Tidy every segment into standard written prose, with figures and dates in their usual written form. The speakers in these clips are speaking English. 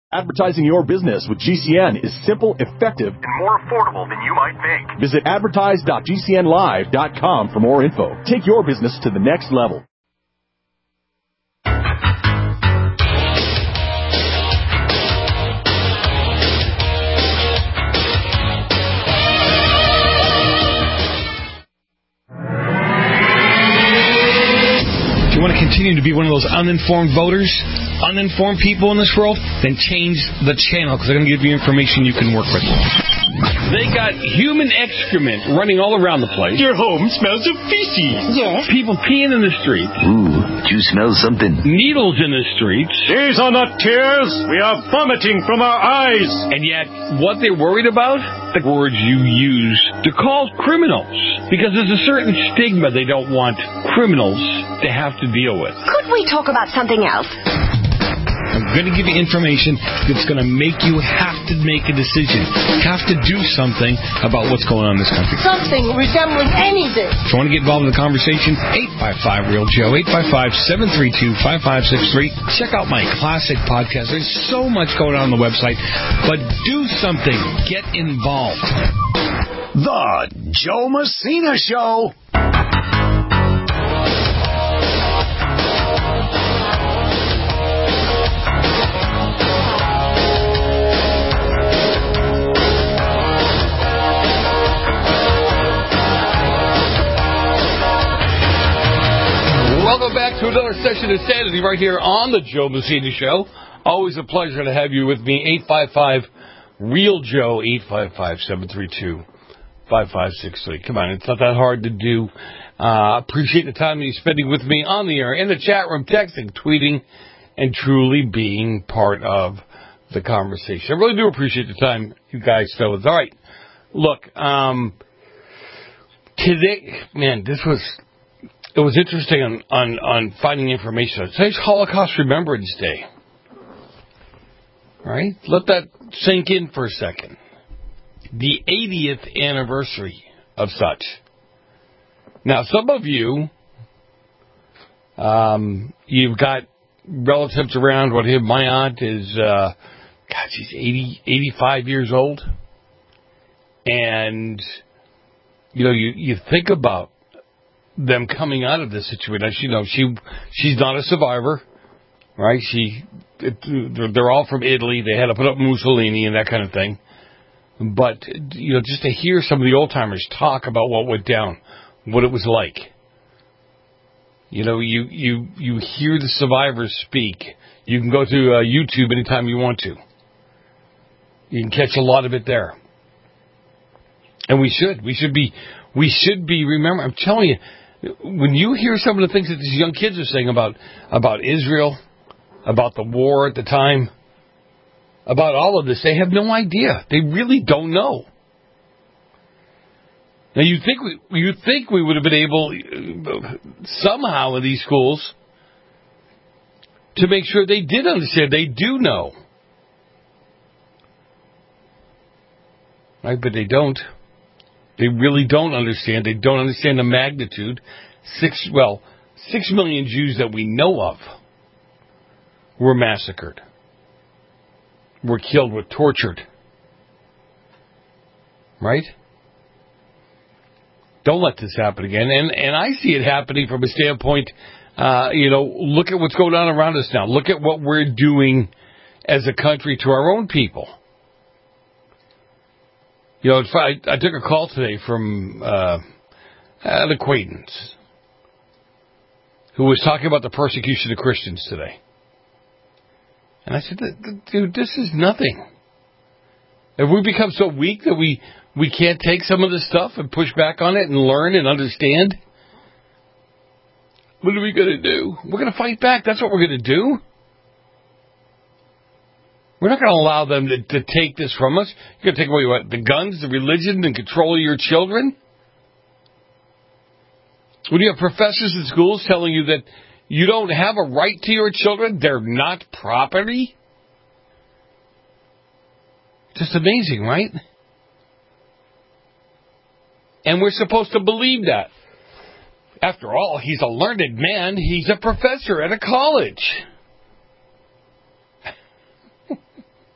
Advertising your business with GCN is simple, effective, and more affordable than you might think. Visit advertise.gcnlive.com for more info. Take your business to the next level. You want to continue to be one of those uninformed voters, uninformed people in this world? Then change the channel, because they're going to give you information you can work with. They got human excrement running all around the place. Your home smells of feces. Yes. People peeing in the streets. Ooh, do you smell something? Needles in the streets. These are not tears. We are vomiting from our eyes. And yet, what they're worried about? The words you use to call criminals. Because there's a certain stigma they don't want criminals to have to deal with. Could we talk about something else? I'm going to give you information that's going to make you have to make a decision, have to do something about what's going on in this country. Something resembling anything. If you want to get involved in the conversation, 855-REAL-JOE, 855-732-5563. Check out my classic podcast. There's so much going on the website, but do something. Get involved. The Joe Messina Show. Welcome back to another session of Sanity right here on the Joe Messina Show. Always a pleasure to have you with me. 855-REAL-JOE, 855-732-5563. Come on, it's not that hard to do. Appreciate the time that you're spending with me on the air, in the chat room, texting, tweeting, and truly being part of the conversation. I really do appreciate the time you guys spend with us. All right, look, today, man, it was interesting on finding information. Today's Holocaust Remembrance Day. All right? Let that sink in for a second. The 80th anniversary of such. Now, some of you, you've got relatives around. My aunt is, she's 85 years old. And, you think about them coming out of this situation. She's not a survivor, right? They're all from Italy. They had to put up Mussolini and that kind of thing. But, just to hear some of the old timers talk about what went down, what it was like. You hear the survivors speak. You can go to YouTube anytime you want to. You can catch a lot of it there. And we should be remembering. I'm telling you, when you hear some of the things that these young kids are saying about Israel, about the war at the time, about all of this, they have no idea. They really don't know. Now, you think we would have been able, somehow in these schools, to make sure they did understand. They do know. Right? But they don't. They really don't understand. They don't understand the magnitude. 6 million Jews that we know of were massacred, were killed, were tortured. Right? Don't let this happen again. And I see it happening from a standpoint, look at what's going on around us now. Look at what we're doing as a country to our own people. I took a call today from an acquaintance who was talking about the persecution of Christians today. And I said, dude, this is nothing. Have we become so weak that we can't take some of this stuff and push back on it and learn and understand? What are we going to do? We're going to fight back. That's what we're going to do. We're not going to allow them to take this from us. You're going to take away what? The guns, the religion, and control of your children? When you have professors in schools telling you that you don't have a right to your children, they're not property? Just amazing, right? And we're supposed to believe that. After all, he's a learned man. He's a professor at a college.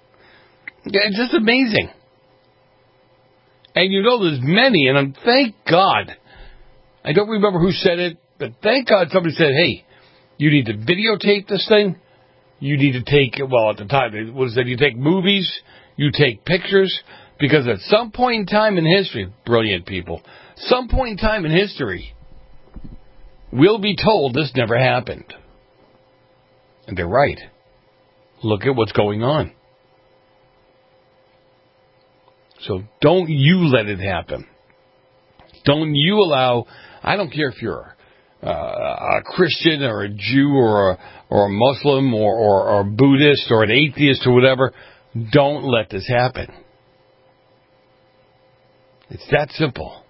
Yeah, it's just amazing. And you know there's many, and thank God, I don't remember who said it, but thank God somebody said, hey, you need to videotape this thing. You need to take, well, at the time, it was that you take movies, you take pictures, because at some point in time in history, brilliant people, some point in time in history, we'll be told this never happened. And they're right. Look at what's going on. So don't you let it happen. Don't you allow, I don't care if you're a Christian or a Jew or a Muslim or a Buddhist or an atheist or whatever, don't let this happen. It's that simple.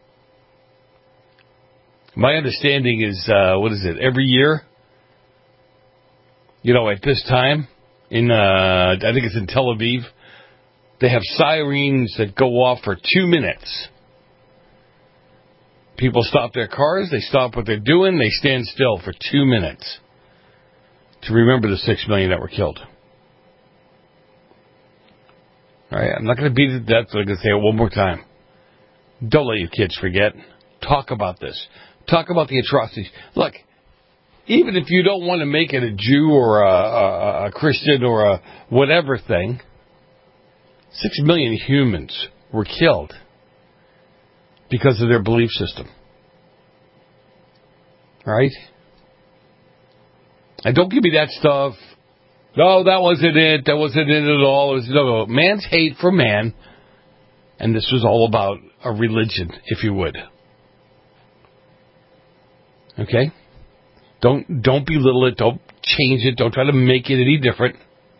My understanding is, every year, at this time, I think it's in Tel Aviv, they have sirens that go off for 2 minutes. People stop their cars, they stop what they're doing, they stand still for 2 minutes to remember the 6 million that were killed. All right, I'm not going to beat it to death, but I'm going to say it one more time. Don't let your kids forget. Talk about this. Talk about the atrocities. Look, even if you don't want to make it a Jew or a Christian or a whatever thing, 6 million humans were killed because of their belief system. Right? And don't give me that stuff. No, that wasn't it. That wasn't it at all. It was, no, man's hate for man. And this was all about a religion, if you would. Okay? Don't belittle it. Don't change it. Don't try to make it any different.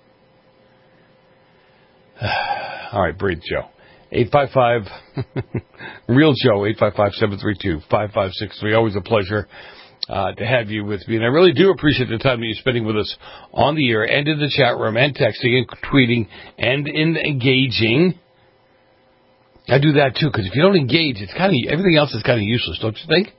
All right, breathe, Joe. 855 Real Joe, 855-732-5563. Always a pleasure to have you with me. And I really do appreciate the time that you're spending with us on the air and in the chat room and texting and tweeting and engaging. I do that too, because if you don't engage, it's everything else is kind of useless, don't you think?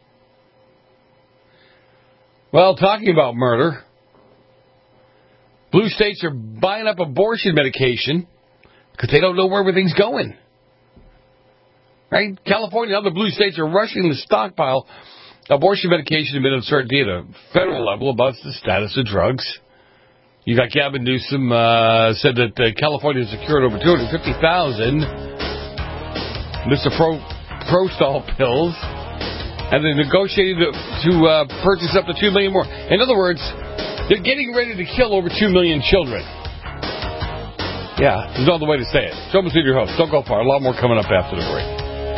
Well, talking about murder, blue states are buying up abortion medication because they don't know where everything's going. Right? California and other blue states are rushing to stockpile abortion medication amid uncertainty at a federal level about the status of drugs. You got Gavin Newsom said that California has secured over 250,000 Mr. Prostal pills, and they're negotiating to purchase up to 2 million more. In other words, they're getting ready to kill over 2 million children. Yeah, there's no other way to say it. Joe Messina, your host. Don't go far. A lot more coming up after the break.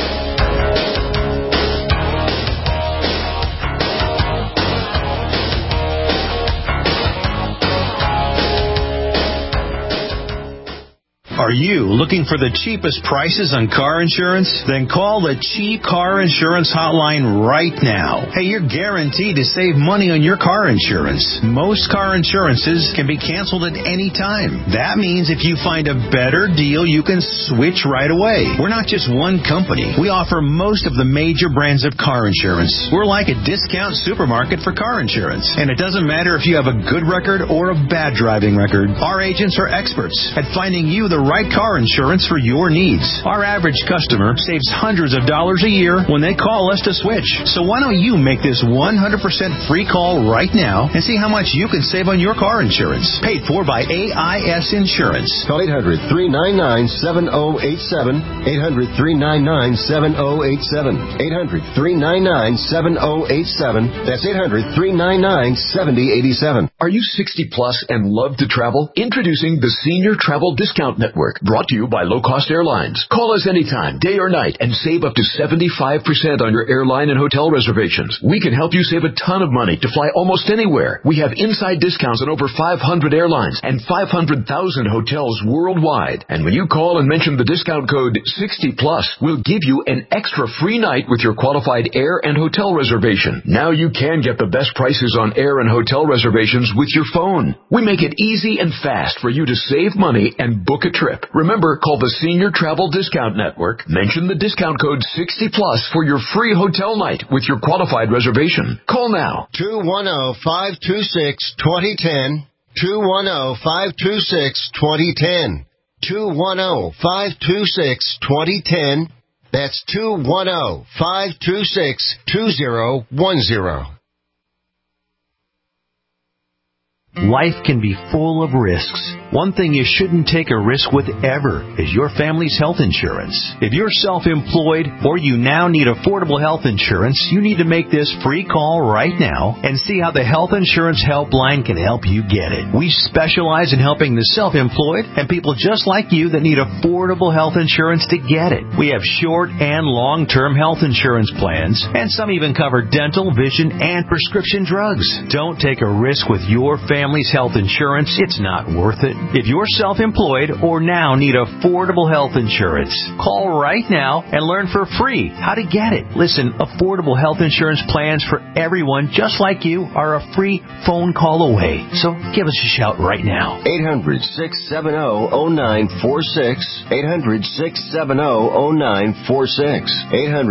Are you looking for the cheapest prices on car insurance? Then call the Cheap Car Insurance Hotline right now. Hey, you're guaranteed to save money on your car insurance. Most car insurances can be canceled at any time. That means if you find a better deal, you can switch right away. We're not just one company. We offer most of the major brands of car insurance. We're like a discount supermarket for car insurance. And it doesn't matter if you have a good record or a bad driving record. Our agents are experts at finding you the right car insurance for your needs. Our average customer saves hundreds of dollars a year when they call us to switch. So why don't you make this 100% free call right now and see how much you can save on your car insurance. Paid for by AIS Insurance. Call 800-399-7087. 800-399-7087. 800-399-7087. That's 800-399-7087. Are you 60 plus and love to travel? Introducing the Senior Travel Discount Network, brought to you by Low Cost Airlines. Call us anytime, day or night, and save up to 75% on your airline and hotel reservations. We can help you save a ton of money to fly almost anywhere. We have inside discounts on over 500 airlines and 500,000 hotels worldwide. And when you call and mention the discount code 60+, we'll give you an extra free night with your qualified air and hotel reservation. Now you can get the best prices on air and hotel reservations with your phone. We make it easy and fast for you to save money and book a trip. Remember, call the Senior Travel Discount Network. Mention the discount code 60+ for your free hotel night with your qualified reservation. Call now. 210-526-2010. 210-526-2010. 210-526-2010. That's 210-526-2010. Life can be full of risks. One thing you shouldn't take a risk with ever is your family's health insurance. If you're self-employed or you now need affordable health insurance, you need to make this free call right now and see how the Health Insurance Helpline can help you get it. We specialize in helping the self-employed and people just like you that need affordable health insurance to get it. We have short and long-term health insurance plans, and some even cover dental, vision, and prescription drugs. Don't take a risk with your family's health insurance. It's not worth it. If you're self-employed or now need affordable health insurance, call right now and learn for free how to get it. Listen, affordable health insurance plans for everyone just like you are a free phone call away. So give us a shout right now. 800-670-0946. 800-670-0946.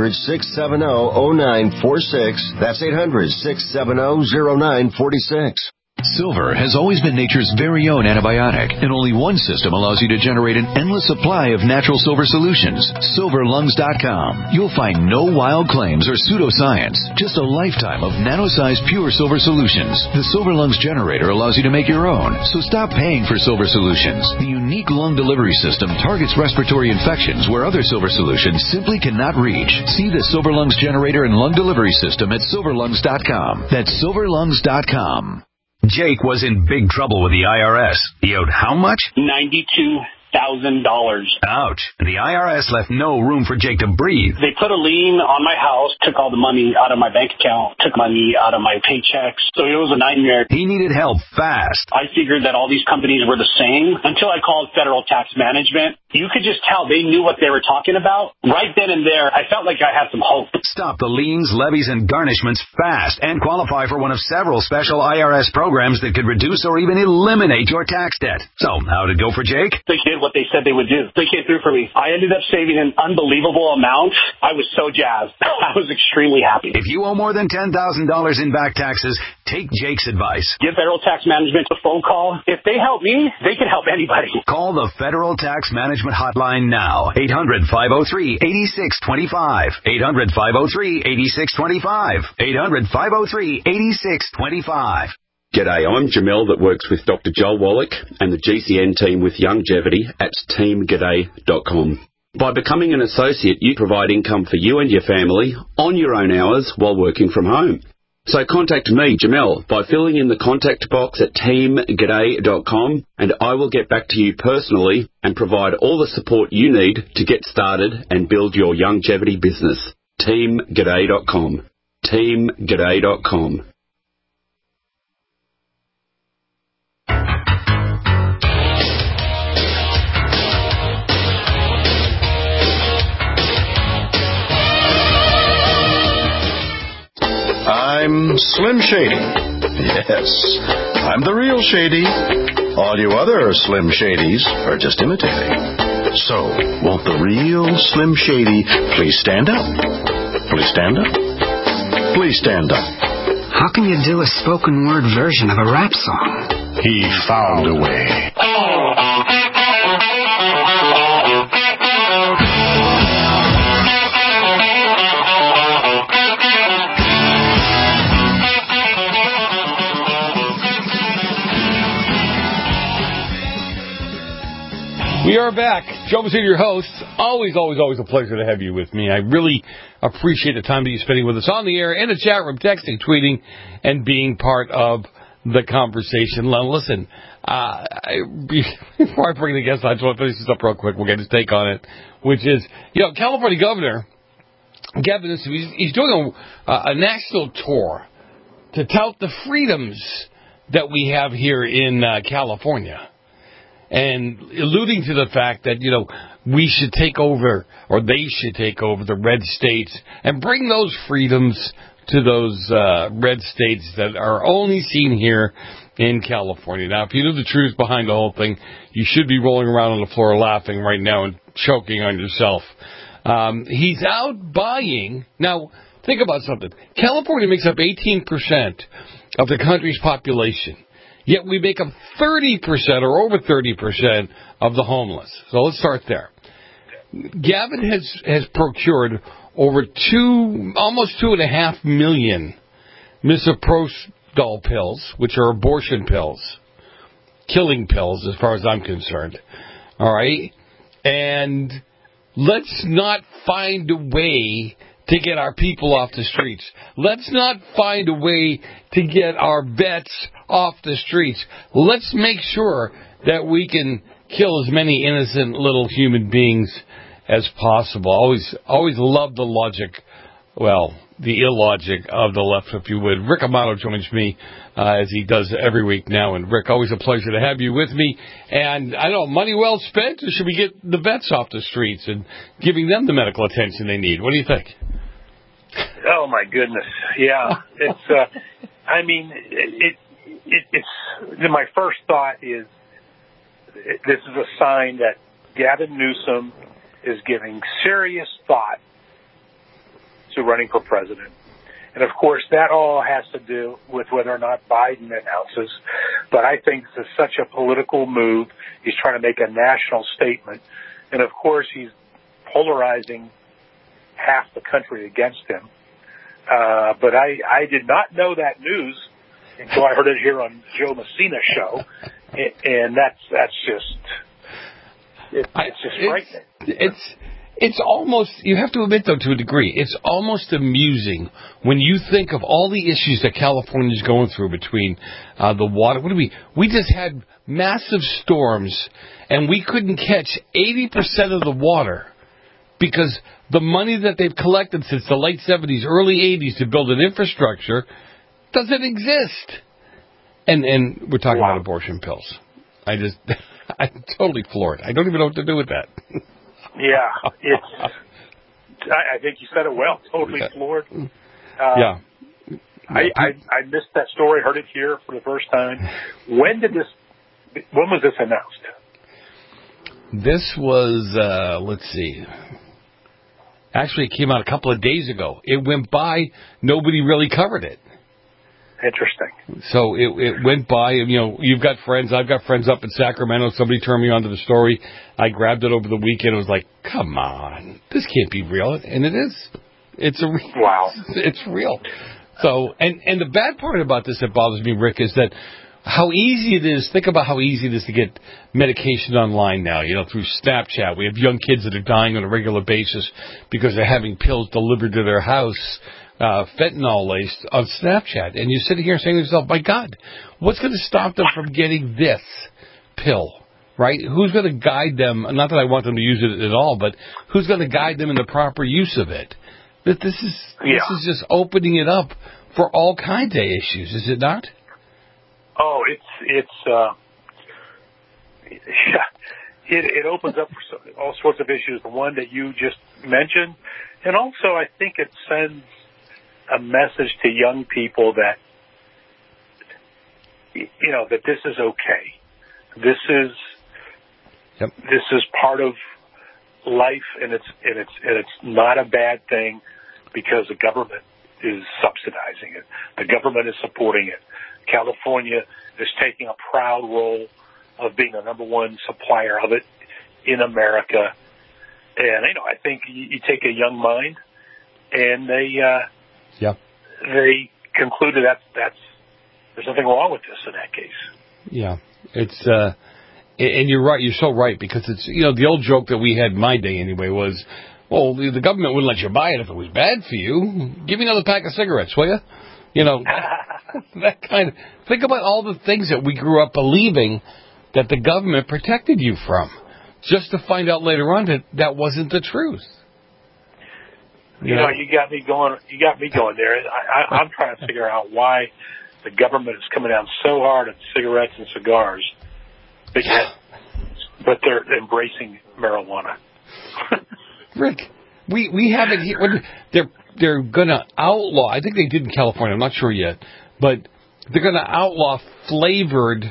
800-670-0946. That's 800-670-0946. Silver has always been nature's very own antibiotic, and only one system allows you to generate an endless supply of natural silver solutions. SilverLungs.com. You'll find no wild claims or pseudoscience, just a lifetime of nano-sized pure silver solutions. The Silver Lungs generator allows you to make your own, so stop paying for silver solutions. The unique lung delivery system targets respiratory infections where other silver solutions simply cannot reach. See the Silver Lungs generator and lung delivery system at SilverLungs.com. That's SilverLungs.com. Jake was in big trouble with the IRS. He owed how much? $92,000. Ouch. The IRS left no room for Jake to breathe. They put a lien on my house, took all the money out of my bank account, took money out of my paychecks. So it was a nightmare. He needed help fast. I figured that all these companies were the same until I called Federal Tax Management. You could just tell they knew what they were talking about. Right then and there, I felt like I had some hope. Stop the liens, levies, and garnishments fast and qualify for one of several special IRS programs that could reduce or even eliminate your tax debt. So, how'd it go for Jake? They did what they said they would do. They came through for me. I ended up saving an unbelievable amount. I was so jazzed. I was extremely happy. If you owe more than $10,000 in back taxes, take Jake's advice. Give Federal Tax Management a phone call. If they help me, they can help anybody. Call the Federal Tax Management Hotline now. 800-503-8625. 800-503-8625. 800-503-8625. G'day, I'm Jamel that works with Dr. Joel Wallach and the GCN team with Longevity at teamg'day.com. By becoming an associate, you provide income for you and your family on your own hours while working from home. So contact me, Jamel, by filling in the contact box at teamg'day.com, and I will get back to you personally and provide all the support you need to get started and build your longevity business. teamg'day.com. teamg'day.com. I'm Slim Shady. Yes, I'm the real Shady. All you other Slim Shadys are just imitating. So, won't the real Slim Shady please stand up? Please stand up? Please stand up. How can you do a spoken word version of a rap song? He found a way. We are back. Joe Messina, your host. Always a pleasure to have you with me. I really appreciate the time that you're spending with us on the air, in the chat room, texting, tweeting, and being part of the conversation. Now, listen, before I bring the guest on, I just want to finish this up real quick. We'll get his take on it, which is, California Governor Gavin Newsom, he's doing a national tour to tout the freedoms that we have here in California. And alluding to the fact that, we should take over, or they should take over the red states and bring those freedoms to those red states that are only seen here in California. Now, if you knew the truth behind the whole thing, you should be rolling around on the floor laughing right now and choking on yourself. He's out buying. Now, think about something. California makes up 18% of the country's population. Yet we make up 30% or over 30% of the homeless. So let's start there. Gavin has procured over almost 2.5 million misoprostol pills, which are abortion pills, killing pills as far as I'm concerned. All right? And let's not find a way to get our people off the streets. Let's not find a way to get our vets off the streets. Let's make sure that we can kill as many innocent little human beings as possible. Always love the logic, the illogic of the left, if you would. Rick Amato joins me as he does every week now. And Rick, always a pleasure to have you with me. And I know, money well spent, or should we get the vets off the streets and giving them the medical attention they need? What do you think? Oh my goodness, yeah. It's, it's. My first thought is this is a sign that Gavin Newsom is giving serious thought to running for president. And of course, that all has to do with whether or not Biden announces. But I think this is such a political move. He's trying to make a national statement. And of course, he's polarizing half the country against him. But I did not know that news until I heard it here on Joe Messina's show. And that's just, it's just frightening. It's almost, you have to admit, though, to a degree, it's almost amusing when you think of all the issues that California is going through between the water. We just had massive storms, and we couldn't catch 80% of the water because the money that they've collected since the late 70s, early 80s to build an infrastructure doesn't exist. And we're talking about abortion pills. I'm totally floored. I don't even know what to do with that. Yeah, I think you said it well. Totally floored. Yeah. I missed that story, heard it here for the first time. When was this announced? This was, let's see. Actually, it came out a couple of days ago. It went by. Nobody really covered it. Interesting. So it went by. You've got friends. I've got friends up in Sacramento. Somebody turned me onto the story. I grabbed it over the weekend. It was like, come on, this can't be real, and it is. Wow. It's real. So, and the bad part about this that bothers me, Rick, is that how easy it is. Think about how easy it is to get medication online now. Through Snapchat, we have young kids that are dying on a regular basis because they're having pills delivered to their house. Fentanyl laced on Snapchat, and you're sitting here saying to yourself, my God, what's going to stop them from getting this pill, right? Who's going to guide them? Not that I want them to use it at all, but who's going to guide them in the proper use of it? This is just opening it up for all kinds of issues, is it not? Oh, it opens up for all sorts of issues, the one that you just mentioned, and also I think it sends a message to young people that, that this is okay. This is part of life, and it's not a bad thing because the government is subsidizing it. The government is supporting it. California is taking a proud role of being the number one supplier of it in America. And, I think you take a young mind and they concluded that there's nothing wrong with this in that case. Yeah, it's and you're right. You're so right, because it's the old joke that we had in my day anyway was, well, the government wouldn't let you buy it if it was bad for you. Give me another pack of cigarettes, will you? That kind of. Think about all the things that we grew up believing that the government protected you from, just to find out later on that wasn't the truth. You got me going. You got me going there. I'm trying to figure out why the government is coming down so hard on cigarettes and cigars, but they're embracing marijuana. Rick, we have it here. They're going to outlaw. I think they did in California. I'm not sure yet, but they're going to outlaw flavored.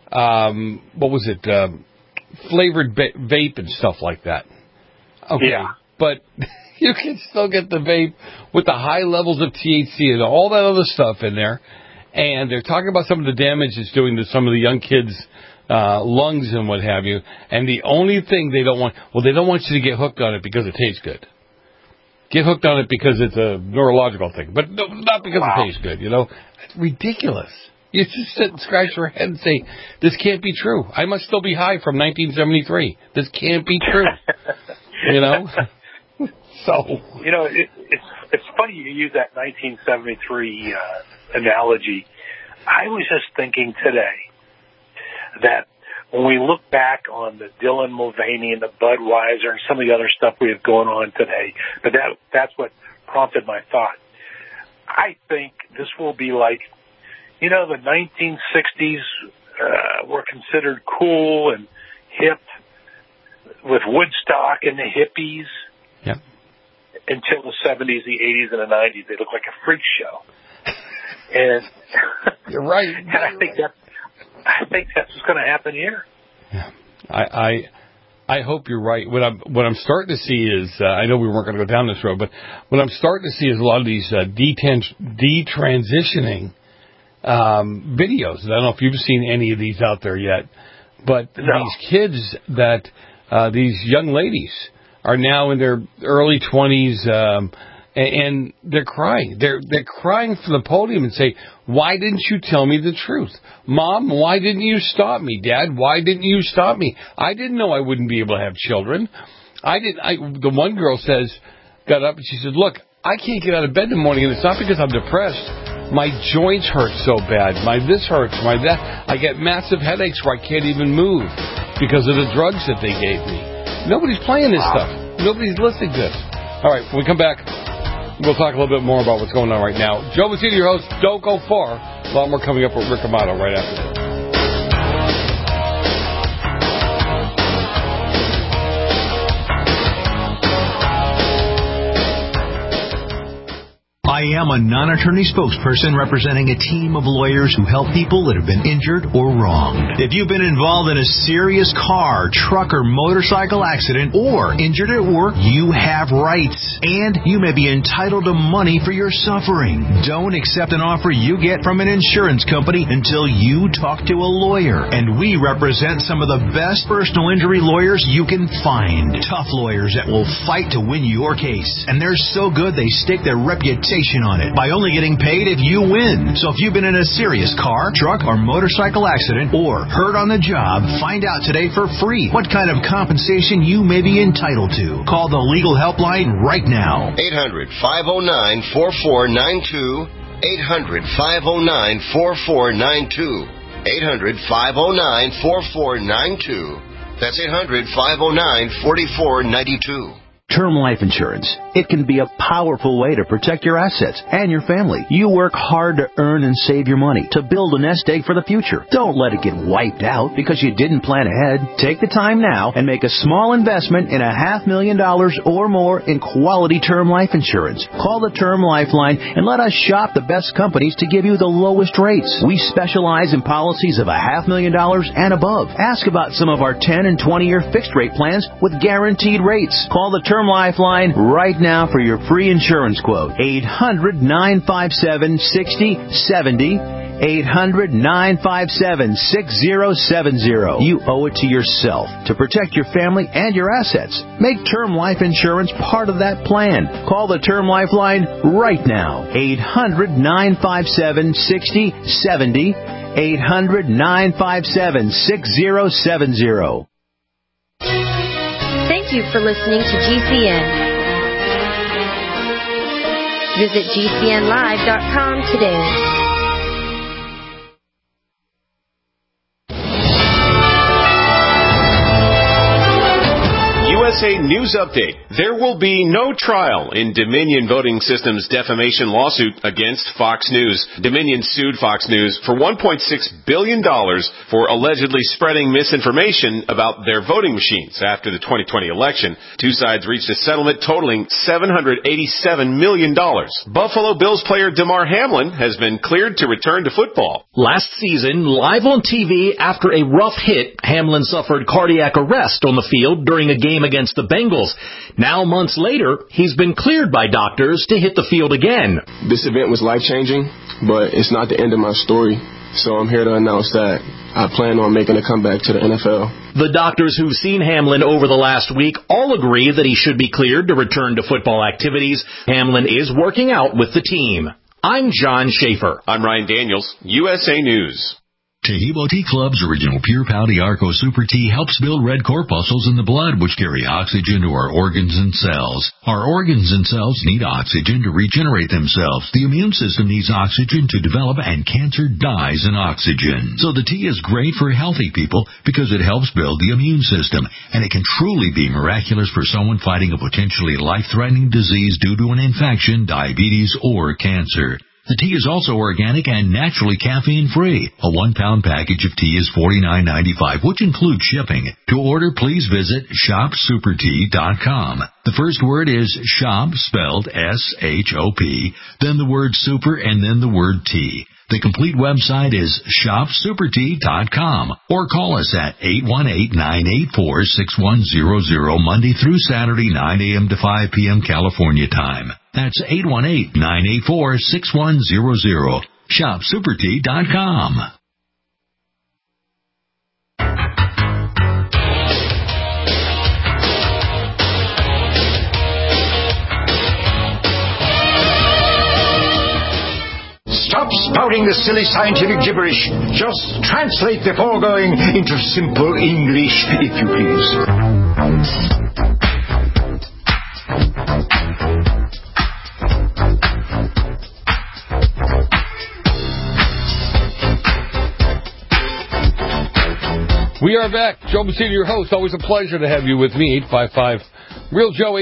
Flavored vape and stuff like that. Okay, yeah. But you can still get the vape with the high levels of THC and all that other stuff in there, and they're talking about some of the damage it's doing to some of the young kids' lungs and what have you. And the only thing they don't want you to get hooked on it because it tastes good. Get hooked on it because it's a neurological thing, but no, not because it tastes good. It's ridiculous. You just sit and scratch your head and say, "This can't be true. I must still be high from 1973. This can't be true." So it's funny you use that 1973 analogy. I was just thinking today that when we look back on the Dylan Mulvaney and the Budweiser and some of the other stuff we have going on today, but that's what prompted my thought. I think this will be like, the 1960s were considered cool and hip with Woodstock and the hippies. Yeah. Until the 70s, the 80s, and the 90s, they look like a freak show. And you're right. And I think that's what's going to happen here. Yeah, I hope you're right. What I'm starting to see is I know we weren't going to go down this road, but what I'm starting to see is a lot of these detransitioning videos. I don't know if you've seen any of these out there yet, but these kids that these young ladies are now in their early 20s. And they're crying. They're crying from the podium and say, "Why didn't you tell me the truth? Mom, why didn't you stop me? Dad, why didn't you stop me? I didn't know I wouldn't be able to have children. The one girl got up and she said, "Look, I can't get out of bed in the morning, and it's not because I'm depressed. My joints hurt so bad. My this hurts, my that. I get massive headaches where I can't even move because of the drugs that they gave me." Nobody's playing this stuff. Nobody's listening to this. All right, when we come back, we'll talk a little bit more about what's going on right now. Joe Mazzini, your host. Don't go far. A lot more coming up with Rick Amato right after this. I am a non-attorney spokesperson representing a team of lawyers who help people that have been injured or wronged. If you've been involved in a serious car, truck, or motorcycle accident or injured at work, you have rights, and you may be entitled to money for your suffering. Don't accept an offer you get from an insurance company until you talk to a lawyer, and we represent some of the best personal injury lawyers you can find. Tough lawyers that will fight to win your case, and they're so good they stake their reputation on it by only getting paid if you win. So if you've been in a serious car, truck, or motorcycle accident or hurt on the job, find out today for free what kind of compensation you may be entitled to. Call the legal helpline right now. 800-509-4492. 800-509-4492. 800-509-4492. That's 800-509-4492. Term life insurance. It can be a powerful way to protect your assets and your family. You work hard to earn and save your money to build a nest egg for the future. Don't let it get wiped out because you didn't plan ahead. Take the time now and make a small investment in $500,000 or more in quality term life insurance. Call the Term Lifeline and let us shop the best companies to give you the lowest rates. We specialize in policies of $500,000 and above. Ask about some of our 10 and 20-year fixed rate plans with guaranteed rates. Call the Term Lifeline right now for your free insurance quote. 800-957-6070. 800-957-6070. You owe it to yourself to protect your family and your assets. Make term life insurance part of that plan. Call the Term Lifeline right now. 800-957-6070. 800-957-6070. Thank you for listening to GCN. Visit GCNlive.com today. USA News Update. There will be no trial in Dominion Voting Systems defamation lawsuit against Fox News. Dominion sued Fox News for $1.6 billion for allegedly spreading misinformation about their voting machines after the 2020 election. Two sides reached a settlement totaling $787 million. Buffalo Bills player Damar Hamlin has been cleared to return to football. Last season, live on TV after a rough hit, Hamlin suffered cardiac arrest on the field during a game against against the Bengals. Now, months later, he's been cleared by doctors to hit the field again. This event was life-changing, but it's not the end of my story. So I'm here to announce that I plan on making a comeback to the NFL. The doctors who've seen Hamlin over the last week all agree that he should be cleared to return to football activities. Hamlin is working out with the team. I'm John Schaefer. I'm Ryan Daniels, USA News. Taheebo Tea Club's original Pure Pouty Arco Super Tea helps build red corpuscles in the blood, which carry oxygen to our organs and cells. Our organs and cells need oxygen to regenerate themselves. The immune system needs oxygen to develop, and cancer dies in oxygen. So the tea is great for healthy people because it helps build the immune system, and it can truly be miraculous for someone fighting a potentially life-threatening disease due to an infection, diabetes, or cancer. The tea is also organic and naturally caffeine-free. A 1-pound package of tea is $49.95, which includes shipping. To order, please visit shopsupertea.com. The first word is shop, spelled S-H-O-P, then the word super, and then the word tea. The complete website is shopsupertea.com, or call us at 818-984-6100 Monday through Saturday, 9 a.m. to 5 p.m. California time. That's 818-984-6100. shopsupertea.com. Stop spouting the silly scientific gibberish. Just translate the foregoing into simple English, if you please. We are back. Joe Messina, your host. Always a pleasure to have you with me. 855-REAL-JOE,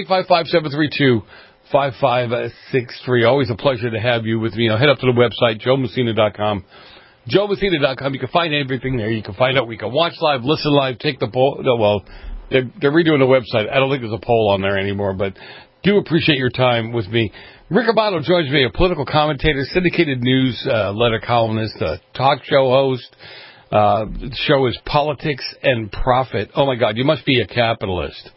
855-732-5563. Always a pleasure to have you with me. Head up to the website, joemessina.com. joemessina.com. You can find everything there. You can find out. We can watch live, listen live, take the poll. No, well, they're redoing the website. I don't think there's a poll on there anymore, but do appreciate your time with me. Rick Amato joins me, a political commentator, syndicated news letter columnist, talk show host. The show is Politics and Profit. Oh, my God, you must be a capitalist.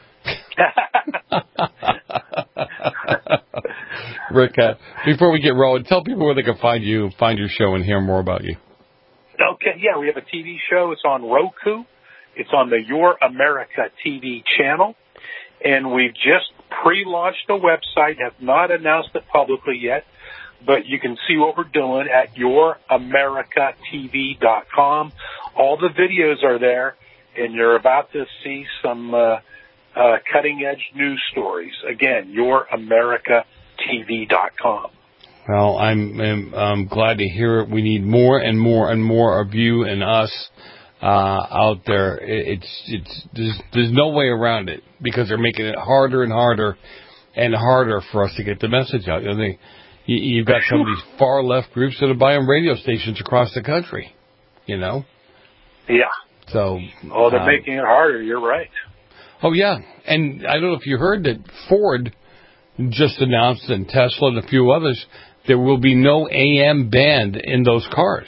Rick, before we get rolling, tell people where they can find you, find your show, and hear more about you. Okay, yeah, we have a TV show. It's on Roku. It's on the Your America TV channel. And we've just pre-launched a website, have not announced it publicly yet, but you can see what we're doing at youramericatv.com. All the videos are there, and you're about to see some cutting-edge news stories. Again, youramericatv.com. Well, I'm glad to hear it. We need more and more and more of you and us out there. There's no way around it because they're making it harder and harder and harder for us to get the message out. You've got some of these far left groups that are buying radio stations across the country, Yeah. So. Oh, they're making it harder. You're right. Oh, yeah. And I don't know if you heard that Ford just announced, and Tesla and a few others, there will be no AM band in those cars.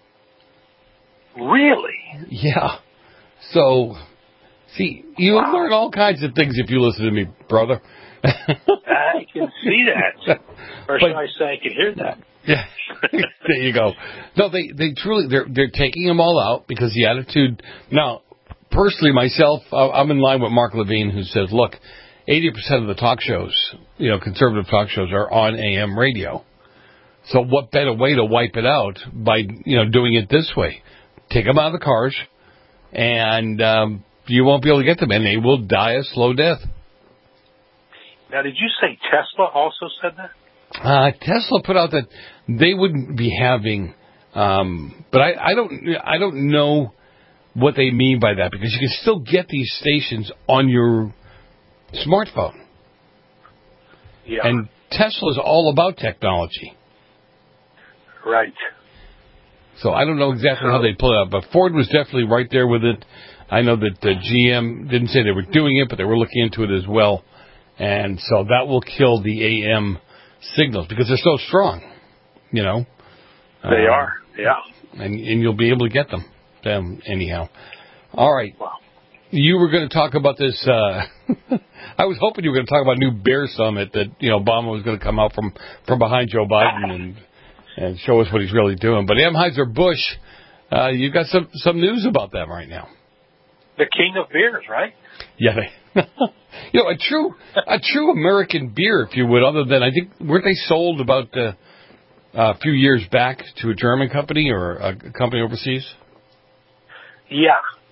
Really? Yeah. So, see, you learn all kinds of things if you listen to me, brother. I can see that. Or should I say I can hear that? Yeah. There you go. No, they truly, they're taking them all out because the attitude. Now, personally, myself, I'm in line with Mark Levine, who says, look, 80% of the talk shows, conservative talk shows, are on AM radio. So what better way to wipe it out by, doing it this way? Take them out of the cars, and you won't be able to get them, and they will die a slow death. Now, did you say Tesla also said that? Tesla put out that they wouldn't be having, but I don't know what they mean by that, because you can still get these stations on your smartphone. Yeah. And Tesla's all about technology. Right. So I don't know exactly how they pull it out, but Ford was definitely right there with it. I know that GM didn't say they were doing it, but they were looking into it as well. And so that will kill the AM signals because they're so strong, They are, yeah. And you'll be able to get them anyhow. All right. Wow. You were going to talk about this. I was hoping you were going to talk about a new bear summit that Obama was going to come out from behind Joe Biden and show us what he's really doing. But Anheuser-Busch, you got some news about that right now. The king of beers, right? Yeah, a true American beer, if you would. Other than I think weren't they sold about a few years back to a German company or a company overseas? Yeah.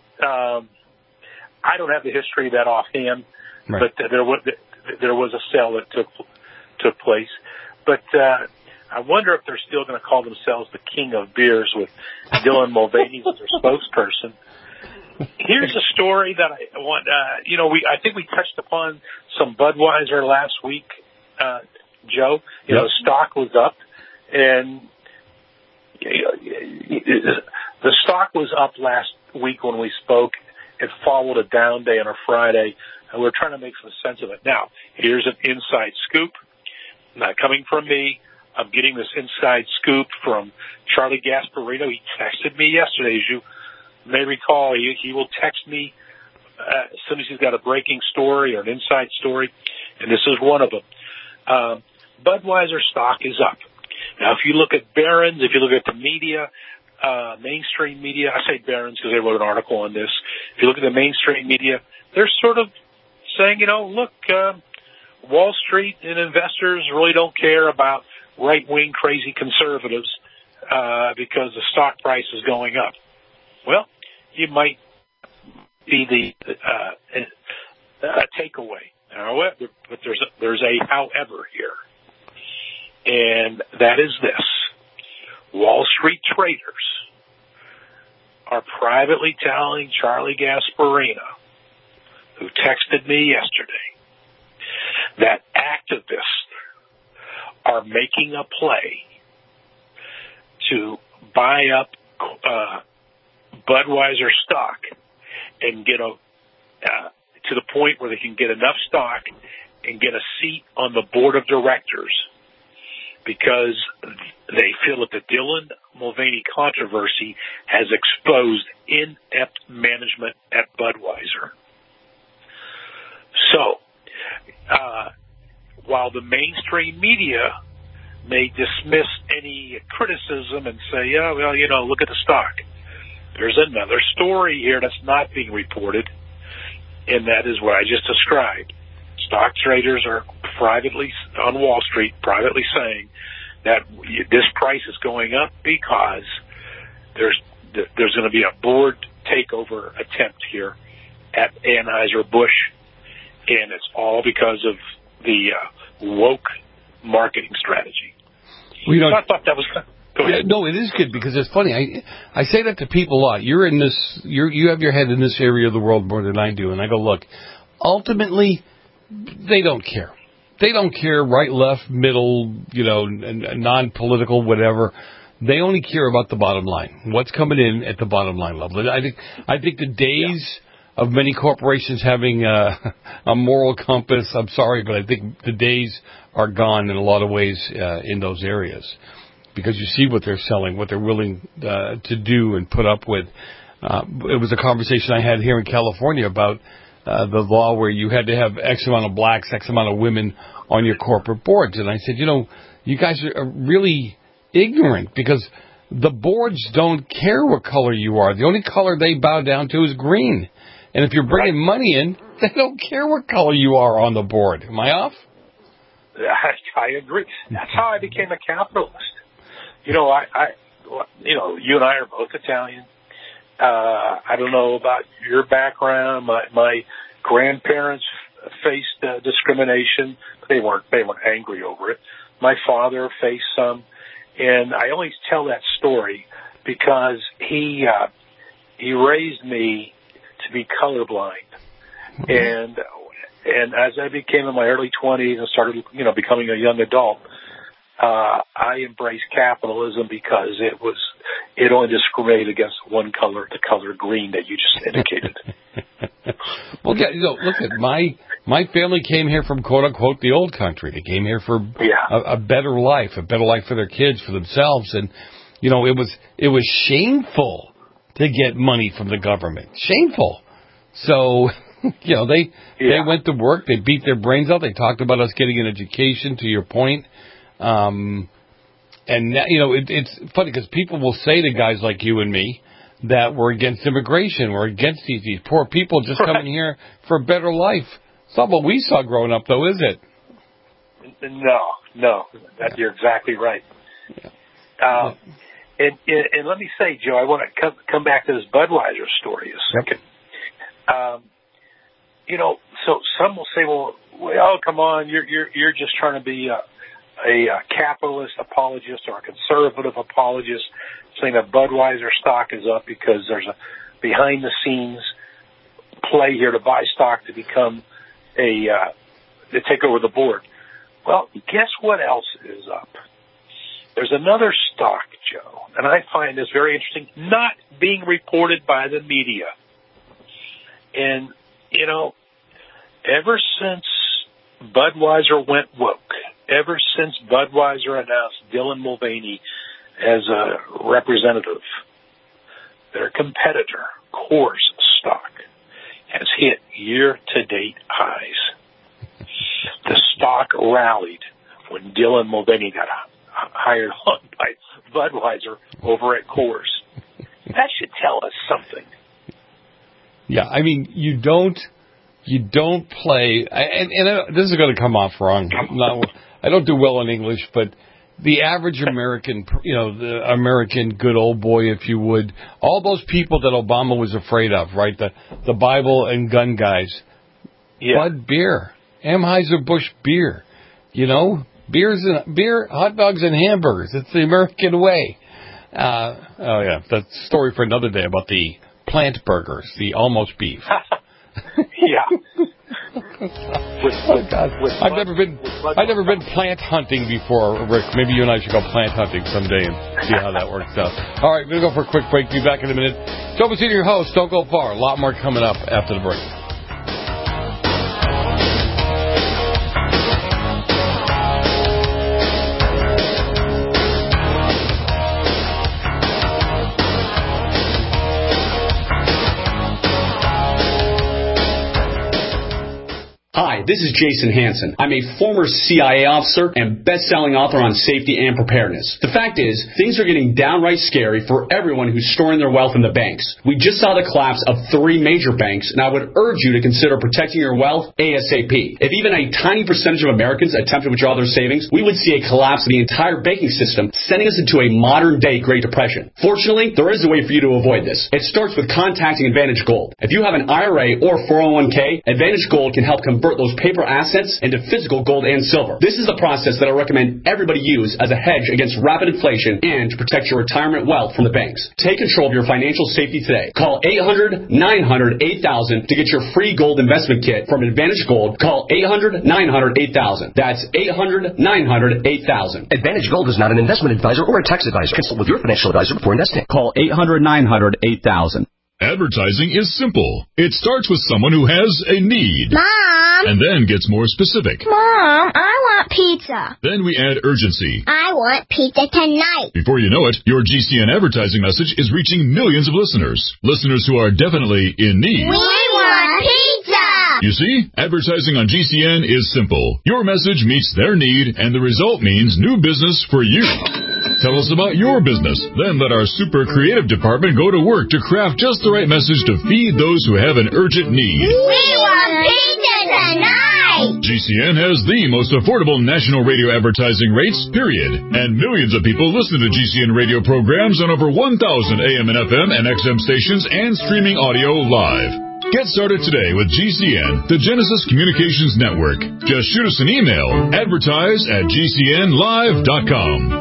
I don't have the history of that offhand, right. But there was a sale that took place. But I wonder if they're still going to call themselves the king of beers with Dylan Mulvaney as their spokesperson. Here's a story that I want. I think we touched upon some Budweiser last week, Joe. The stock was up, and the stock was up last week when we spoke. It followed a down day on a Friday, and we're trying to make some sense of it. Now, here's an inside scoop, not coming from me. I'm getting this inside scoop from Charlie Gasparino. He texted me yesterday, as you may recall. He will text me as soon as he's got a breaking story or an inside story, and this is one of them. Budweiser stock is up. Now, if you look at Barron's, if you look at the media, mainstream media, I say Barron's because they wrote an article on this. If you look at the mainstream media, they're sort of saying, look, Wall Street and investors really don't care about right-wing crazy conservatives because the stock price is going up. Well, you might be the takeaway. However, but there's a however here, and that is this. Wall Street traders are privately telling Charlie Gasparino, who texted me yesterday, that activists are making a play to buy up Budweiser stock and get to the point where they can get enough stock and get a seat on the board of directors, because they feel that the Dylan Mulvaney controversy has exposed inept management at Budweiser. So, while the mainstream media may dismiss any criticism and say, look at the stock, there's another story here that's not being reported, and that is what I just described. Stock traders are privately on Wall Street, privately saying that this price is going up because there's going to be a board takeover attempt here at Anheuser-Busch, and it's all because of the woke marketing strategy. I thought that was good. Yeah, no, it is good because it's funny. I say that to people a lot. You're in this. You have your head in this area of the world more than I do, and I go, look. Ultimately, they don't care. They don't care right, left, middle, non-political, whatever. They only care about the bottom line. What's coming in at the bottom line level. And I think the days of many corporations having a moral compass, I'm sorry, but I think the days are gone in a lot of ways in those areas, because you see what they're selling, what they're willing to do and put up with. It was a conversation I had here in California about the law where you had to have X amount of blacks, X amount of women on your corporate boards. And I said, you guys are really ignorant, because the boards don't care what color you are. The only color they bow down to is green. And if you're bringing money in, they don't care what color you are on the board. Am I off? I agree. That's how I became a capitalist. You and I are both Italian. I don't know about your background. My grandparents faced discrimination, but they weren't angry over it. My father faced some, and I always tell that story because he raised me to be colorblind, and as I became in my early 20s and started becoming a young adult, I embraced capitalism because it only discriminated against one color, the color green that you just indicated. Well, look at my family came here from quote unquote the old country. They came here for a better life for their kids, for themselves, and it was shameful to get money from the government. Shameful. So, they went to work. They beat their brains out. They talked about us getting an education, to your point. And, it's funny because people will say to guys like you and me that we're against immigration. We're against these poor people just coming here for a better life. It's not what we saw growing up, though, is it? No. You're exactly right. And let me say, Joe, I want to come back to this Budweiser story a second. So some will say, well, come on, you're just trying to be a capitalist apologist or a conservative apologist, saying that Budweiser stock is up because there's a behind-the-scenes play here to buy stock to become to take over the board. Well, guess what else is up? There's another stock, Joe, and I find this very interesting, not being reported by the media. And, ever since Budweiser went woke, ever since Budweiser announced Dylan Mulvaney as a representative, their competitor, Coors stock, has hit year-to-date highs. The stock rallied when Dylan Mulvaney got hired on by Budweiser over at Coors. That should tell us something. Yeah, I mean, you don't play, and this is going to come off wrong. I don't do well in English, but the average American, the American good old boy, if you would, all those people that Obama was afraid of, right? The Bible and gun guys. Yeah. Bud beer, Anheuser-Busch beer, beer, hot dogs and hamburgers. It's the American way. That's a story for another day about the plant burgers, the almost beef. Yeah. I've never been plant hunting before, Rick. Maybe you and I should go plant hunting someday and see how that works out. All right, we're going to go for a quick break. Be back in a minute. Joe Messina, your host. Don't go far. A lot more coming up after the break. Hi, this is Jason Hansen. I'm a former CIA officer and best-selling author on safety and preparedness. The fact is, things are getting downright scary for everyone who's storing their wealth in the banks. We just saw the collapse of 3 major banks, and I would urge you to consider protecting your wealth ASAP. If even a tiny percentage of Americans attempt to withdraw their savings, we would see a collapse of the entire banking system, sending us into a modern-day Great Depression. Fortunately, there is a way for you to avoid this. It starts with contacting Advantage Gold. If you have an IRA or 401k, Advantage Gold can help convert those paper assets into physical gold and silver. This is the process that I recommend everybody use as a hedge against rapid inflation and to protect your retirement wealth from the banks. Take control of your financial safety today. Call 800-900-8000 to get your free gold investment kit from Advantage Gold. Call 800-900-8000. That's 800-900-8000. Advantage Gold is not an investment advisor or a tax advisor. Consult with your financial advisor before investing. Call 800-900-8000. Advertising is simple. It starts with someone who has a need. Mom! And then gets more specific. Mom, I want pizza. Then we add urgency. I want pizza tonight. Before you know it, your GCN advertising message is reaching millions of listeners. Listeners who are definitely in need. We want pizza! You see, advertising on GCN is simple. Your message meets their need, and the result means new business for you. Tell us about your business. Then let our super creative department go to work to craft just the right message to feed those who have an urgent need. We want pizza tonight! GCN has the most affordable national radio advertising rates, period. And millions of people listen to GCN radio programs on over 1,000 AM and FM and XM stations and streaming audio live. Get started today with GCN, the Genesis Communications Network. Just shoot us an email, advertise@gcnlive.com.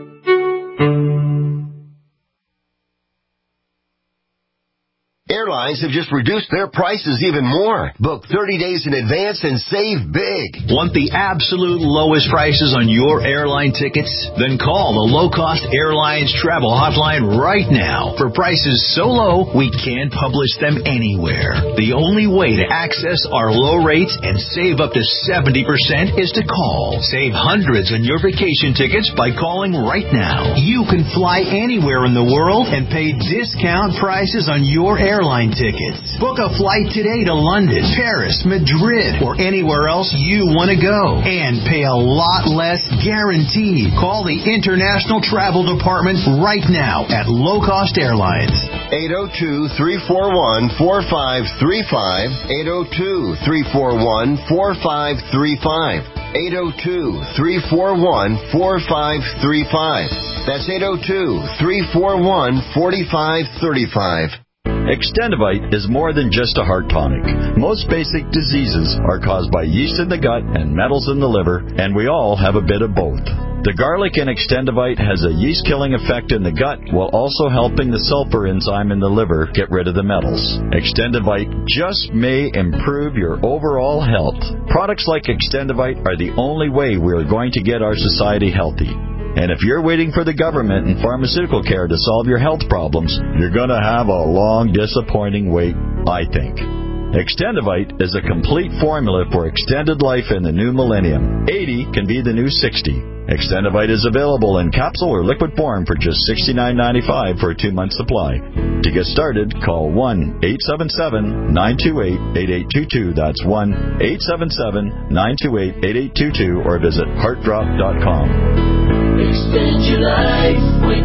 Airlines have just reduced their prices even more. Book 30 days in advance and save big. Want the absolute lowest prices on your airline tickets? Then call the Low Cost Airlines Travel Hotline right now. For prices so low, we can't publish them anywhere. The only way to access our low rates and save up to 70% is to call. Save hundreds on your vacation tickets by calling right now. You can fly anywhere in the world and pay discount prices on your airline tickets tickets. Book a flight today to London, Paris, Madrid, or anywhere else you want to go. And pay a lot less guaranteed. Call the International Travel Department right now at Low Cost Airlines. 802-341-4535. 802-341-4535. 802-341-4535. That's 802-341-4535. Extendivite is more than just a heart tonic. Most basic diseases are caused by yeast in the gut and metals in the liver, and we all have a bit of both. The garlic in Extendivite has a yeast-killing effect in the gut while also helping the sulfur enzyme in the liver get rid of the metals. Extendivite just may improve your overall health. Products like Extendivite are the only way we are going to get our society healthy. And if you're waiting for the government and pharmaceutical care to solve your health problems, you're going to have a long, disappointing wait, I think. Extendivite is a complete formula for extended life in the new millennium. 80 can be the new 60. Extendivite is available in capsule or liquid form for just $69.95 for a 2-month supply. To get started, call 1-877-928-8822. That's 1-877-928-8822 or visit heartdrop.com. Extend your life with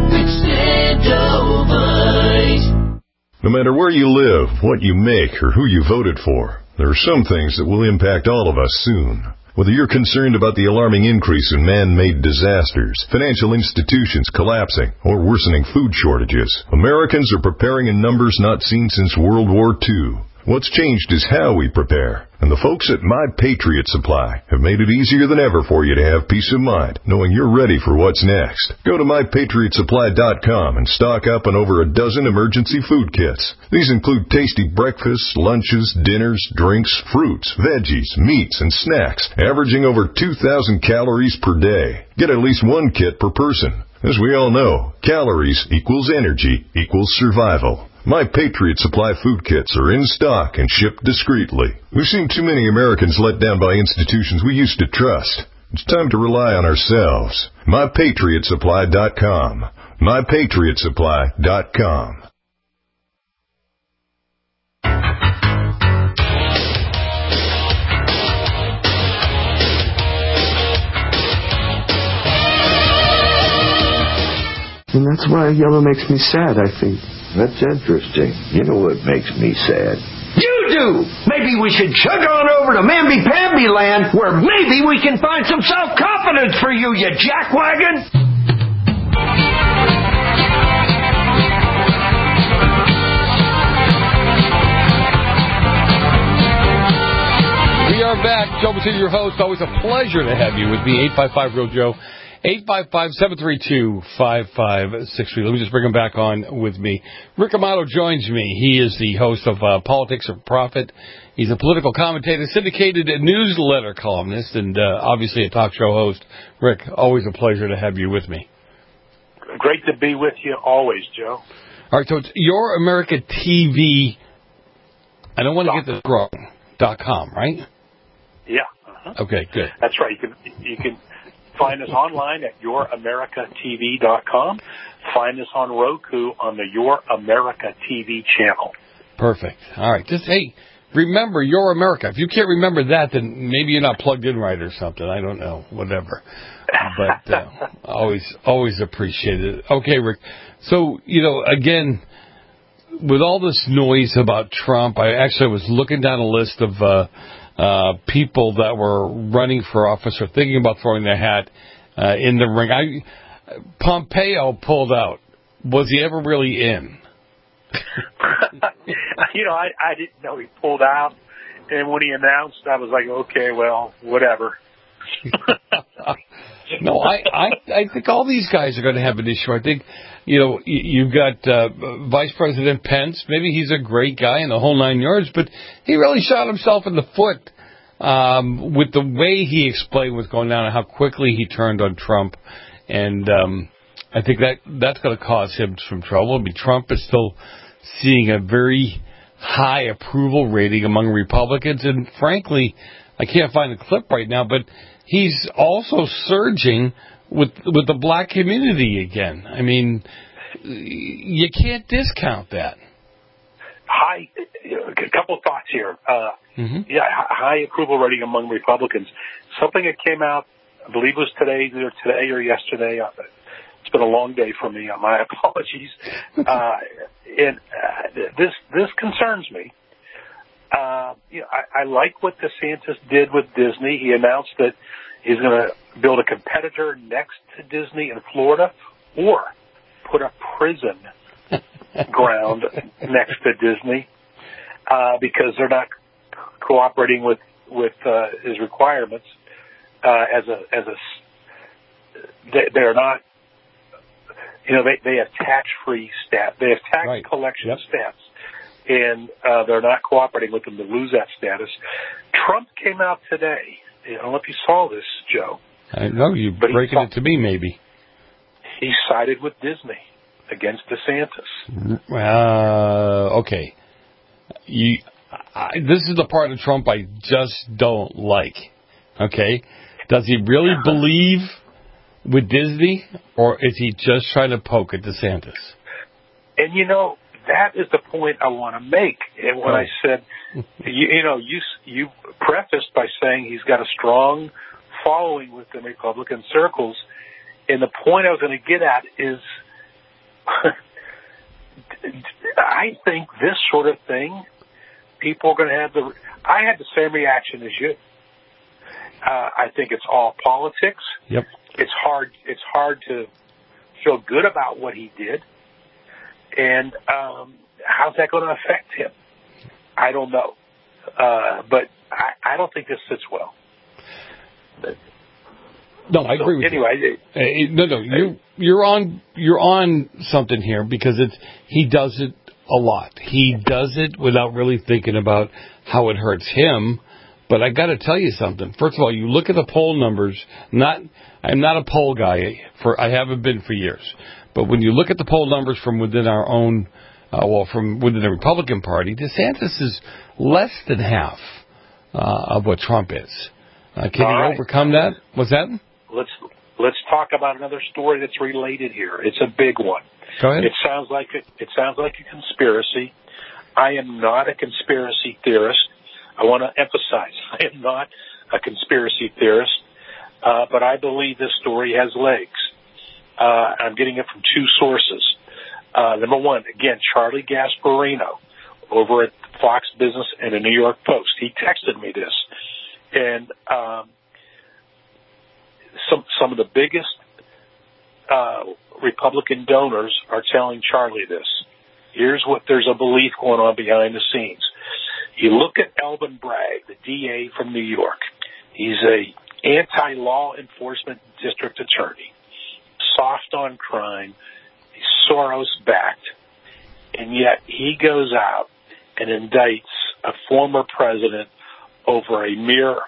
Extendivite. No matter where you live, what you make, or who you voted for, there are some things that will impact all of us soon. Whether you're concerned about the alarming increase in man-made disasters, financial institutions collapsing, or worsening food shortages, Americans are preparing in numbers not seen since World War II. What's changed is how we prepare. And the folks at My Patriot Supply have made it easier than ever for you to have peace of mind, knowing you're ready for what's next. Go to MyPatriotSupply.com and stock up on over a dozen emergency food kits. These include tasty breakfasts, lunches, dinners, drinks, fruits, veggies, meats, and snacks, averaging over 2,000 calories per day. Get at least one kit per person. As we all know, calories equals energy equals survival. My Patriot Supply food kits are in stock and shipped discreetly. We've seen too many Americans let down by institutions we used to trust. It's time to rely on ourselves. MyPatriotSupply.com. MyPatriotSupply.com. And that's why yellow makes me sad, I think. That's interesting. You know what makes me sad? You do! Maybe we should chug on over to Mamby-Pamby land, where maybe we can find some self-confidence for you, you jackwagon! We are back. Joe Battista, your host. Always a pleasure to have you with me. 855-REAL-JOE. 855-732-5563. Let me just bring him back on with me. Rick Amato joins me. He is the host of Politics of Profit. He's a political commentator, syndicated newsletter columnist, and obviously a talk show host. Rick, always a pleasure to have you with me. Great to be with you always, Joe. All right, so it's Your America TV. I don't want to get this wrong. .com, right? Yeah. Uh-huh. Okay, good. That's right. You can find us online at YourAmericaTV.com. Find us on Roku on the Your America TV channel. Perfect. All right. Just, hey, remember Your America. If you can't remember that, then maybe you're not plugged in right or something. I don't know. Whatever. But always appreciate it. Okay, Rick. So, again, with all this noise about Trump, I actually was looking down a list of people that were running for office or thinking about throwing their hat in the ring. Pompeo pulled out. Was he ever really in? I didn't know he pulled out. And when he announced, I was like, okay, well, whatever. No, I think all these guys are going to have an issue. I think, you've got Vice President Pence. Maybe he's a great guy in the whole 9 yards, but he really shot himself in the foot with the way he explained what's going on and how quickly he turned on Trump. And I think that's going to cause him some trouble. I mean, Trump is still seeing a very high approval rating among Republicans. And frankly, I can't find the clip right now, but he's also surging with the black community again. I mean, you can't discount that. couple thoughts here. Yeah, high approval rating among Republicans. Something that came out, I believe it was either today or yesterday. It's been a long day for me. My apologies. This concerns me. I like what DeSantis did with Disney. He announced that he's going to build a competitor next to Disney in Florida, or put a prison ground next to Disney because they're not cooperating with his requirements. They're not. They have tax-free staff. They have tax collection staffs, and they're not cooperating with them to lose that status. Trump came out today. I don't know if you saw this, Joe. I know you're breaking it to me, maybe. He sided with Disney against DeSantis. Okay. This is the part of Trump I just don't like. Okay? Does he really believe with Disney, or is he just trying to poke at DeSantis? And that is the point I want to make. And when I said, you prefaced by saying he's got a strong following within Republican circles, and the point I was going to get at is, I think this sort of thing, people are going to have I had the same reaction as you. I think it's all politics. Yep. It's hard to feel good about what he did. And how's that going to affect him? I don't know. But I don't think this sits well. No, I agree with you. You're on something here, because he does it a lot. He does it without really thinking about how it hurts him. But I got to tell you something. First of all, you look at the poll numbers. I'm not a poll guy. I haven't been for years. But when you look at the poll numbers from within our own, from within the Republican Party, DeSantis is less than half of what Trump is. Can he overcome that? What's that? Let's talk about another story that's related here. It's a big one. Go ahead. It sounds like a conspiracy. I am not a conspiracy theorist. I want to emphasize, I am not a conspiracy theorist, but I believe this story has legs. I'm getting it from two sources. Number one, again, Charlie Gasparino over at Fox Business and the New York Post. He texted me this. And some of the biggest Republican donors are telling Charlie this. There's a belief going on behind the scenes. You look at Alvin Bragg, the DA from New York. He's a anti-law enforcement district attorney, soft on crime. He's Soros-backed, and yet he goes out and indicts a former president over a mere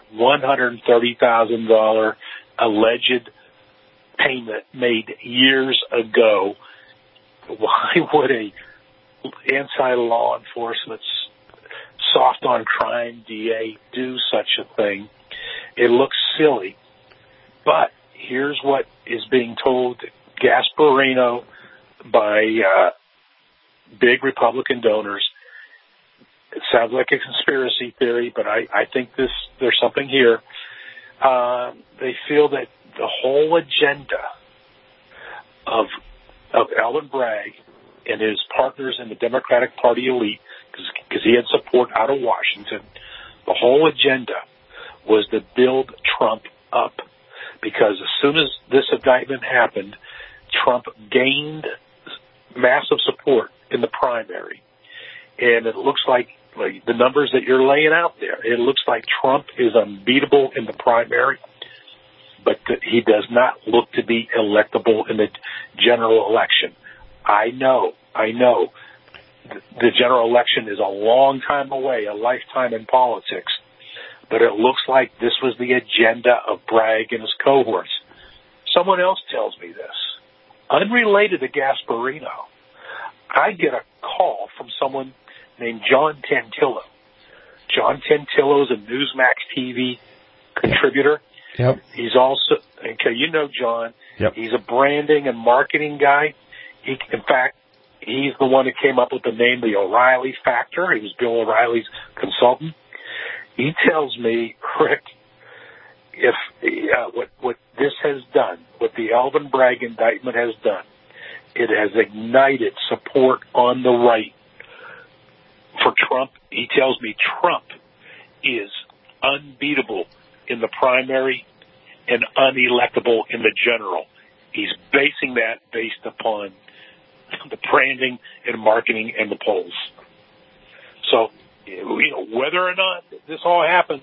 $130,000 alleged payment made years ago. Why would a anti-law enforcement, soft on crime DA do such a thing? It looks silly, but here's what is being told Gasparino by big Republican donors. It sounds like a conspiracy theory, but I think there's something here. They feel that the whole agenda of Alvin Bragg and his partners in the Democratic Party elite, because he had support out of Washington, the whole agenda was to build Trump up. Because as soon as this indictment happened, Trump gained massive support in the primary. And it looks like the numbers that you're laying out there, it looks like Trump is unbeatable in the primary, but he does not look to be electable in the general election. I know. The general election is a long time away, a lifetime in politics, but it looks like this was the agenda of Bragg and his cohorts. Someone else tells me this. Unrelated to Gasparino, I get a call from someone named John Tantillo. John Tantillo is a Newsmax TV contributor. Yep. He's also, okay, you know John. Yep. He's a branding and marketing guy. In fact, he's the one who came up with the name the O'Reilly factor. He was Bill O'Reilly's consultant. He tells me, Rick, if what this has done, what the Alvin Bragg indictment has done, it has ignited support on the right for Trump. He tells me Trump is unbeatable in the primary and unelectable in the general. He's basing that based upon the branding and marketing and the polls. So, whether or not this all happens,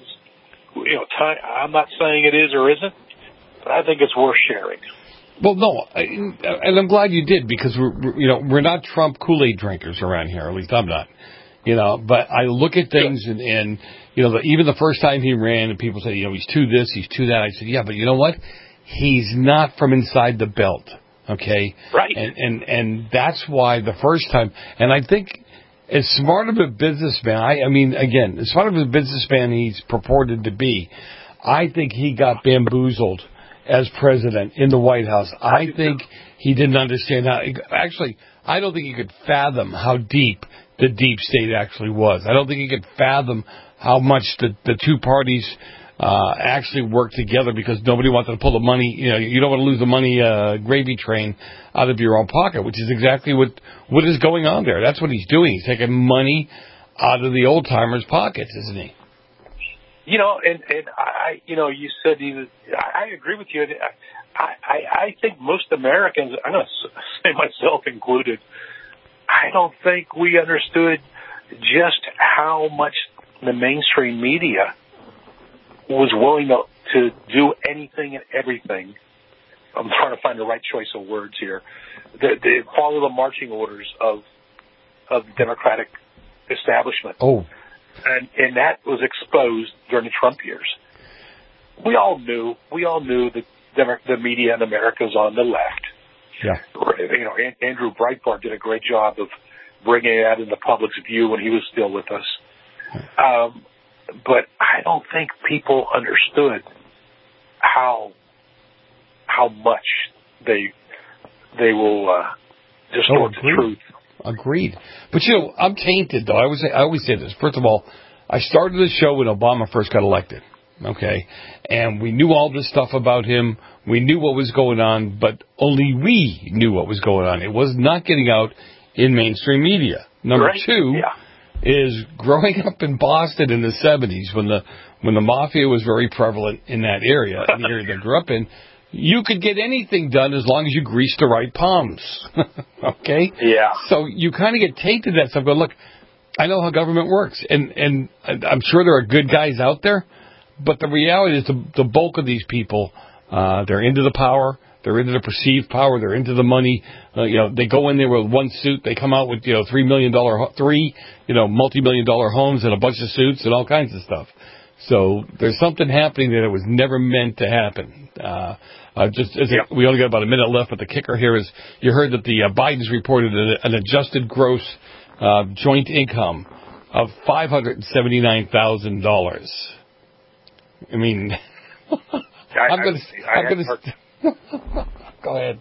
I'm not saying it is or isn't, but I think it's worth sharing. Well, no, and I'm glad you did, because we're not Trump Kool-Aid drinkers around here. At least I'm not. But I look at things and even the first time he ran, and people say, he's too this, he's too that. I said, yeah, but you know what? He's not from inside the belt. Okay. Right. And that's why the first time, and I think as smart of a businessman, as smart of a businessman he's purported to be, I think he got bamboozled as president in the White House. I think he didn't understand how, actually, I don't think he could fathom how deep the deep state actually was. I don't think he could fathom how much the two parties actually worked together, because nobody wanted to pull the money. You don't want to lose the money gravy train out of your own pocket, which is exactly what is going on there. That's what he's doing. He's taking money out of the old timers' pockets, isn't he? And I, you said I agree with you. I think most Americans, I'm going to say myself included, I don't think we understood just how much the mainstream media was willing to do anything and everything. I'm trying to find the right choice of words here. They follow the marching orders of the Democratic establishment. Oh. And that was exposed during the Trump years. We all knew that the media in America is on the left. Yeah. Andrew Breitbart did a great job of bringing that into the public's view when he was still with us. But I don't think people understood how much they will distort the truth. Agreed. But I'm tainted though. I always say this. First of all, I started the show when Obama first got elected. Okay, and we knew all this stuff about him. We knew what was going on, but only we knew what was going on. It was not getting out in mainstream media. Number two is growing up in Boston in the 70s when the mafia was very prevalent in that area, in the area that I grew up in. You could get anything done as long as you greased the right palms. Okay? Yeah. So you kind of get tainted that stuff. But look, I know how government works, and I'm sure there are good guys out there. But the reality is the bulk of these people, they're into the power, they're into the perceived power, they're into the money. They go in there with one suit, they come out with $3 million, multi-million-dollar homes and a bunch of suits and all kinds of stuff. So there's something happening that it was never meant to happen. We only got about a minute left, but the kicker here is you heard that the Biden's reported an adjusted gross joint income of $579,000. I mean, I'm going to go ahead.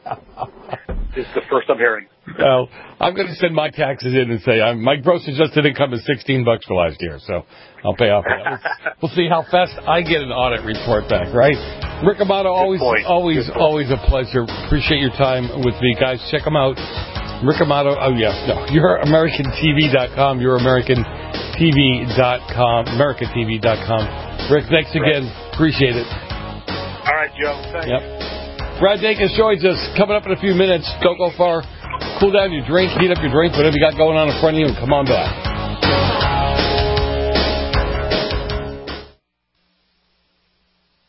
It's the first I'm hearing. Well, I'm going to send my taxes in and say my gross adjusted income is $16 for last year, so I'll pay off that. We'll see how fast I get an audit report back, right? Rick Amato, always a pleasure. Appreciate your time with me, guys. Check them out. Rick Amato. Oh yeah, no, you're AmericanTV.com. You're AmericanTV.com. AmericanTV.com. Rick, thanks again. Appreciate it. All right, Joe. Thanks. Yep. Brad Dacus joins us. Coming up in a few minutes. Don't go far. Cool down your drink. Heat up your drink. Whatever you got going on in front of you, and come on back.